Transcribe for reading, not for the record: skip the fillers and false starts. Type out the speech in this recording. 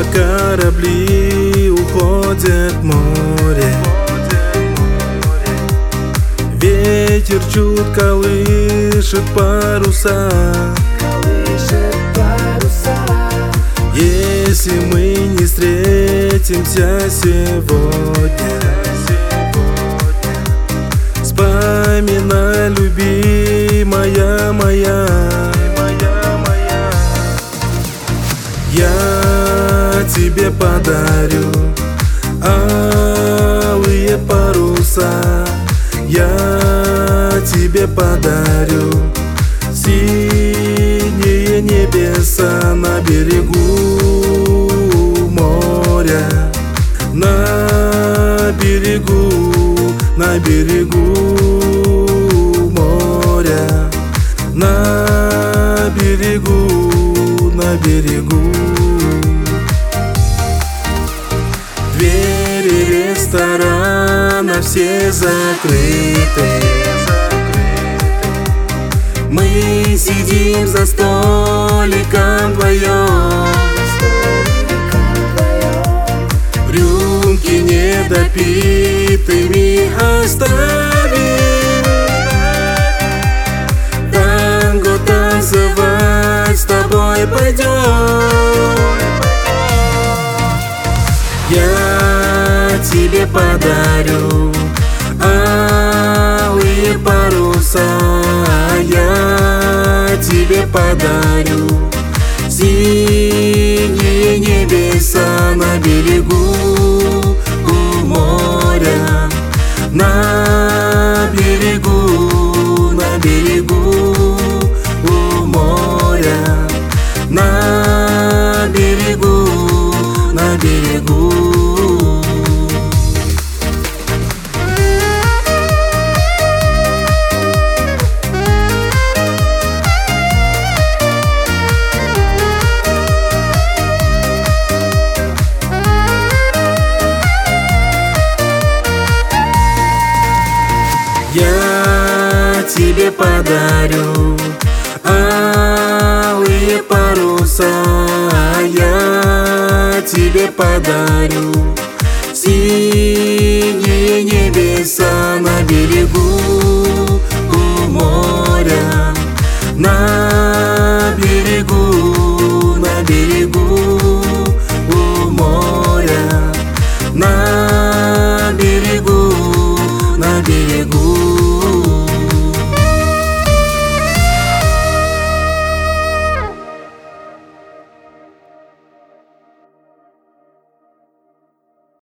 корабли уходят в море. Ветер чуть колышет паруса. Если мы не встретимся сегодня, вспоминай, любимая моя. Я тебе подарю алые паруса. Я тебе подарю синие небеса на берегу моря, на берегу моря, на берегу. Двери ресторана все закрыты. Мы сидим за столиком вдвоем. Рюмки недопитыми оставим. Танго танцевать с тобой пойдем. Я тебе подарю алые паруса. Я тебе подарю синие небеса на берегу моря, на берегу моря, на берегу. Я тебе подарю алые паруса. Я тебе подарю синие небеса на берегу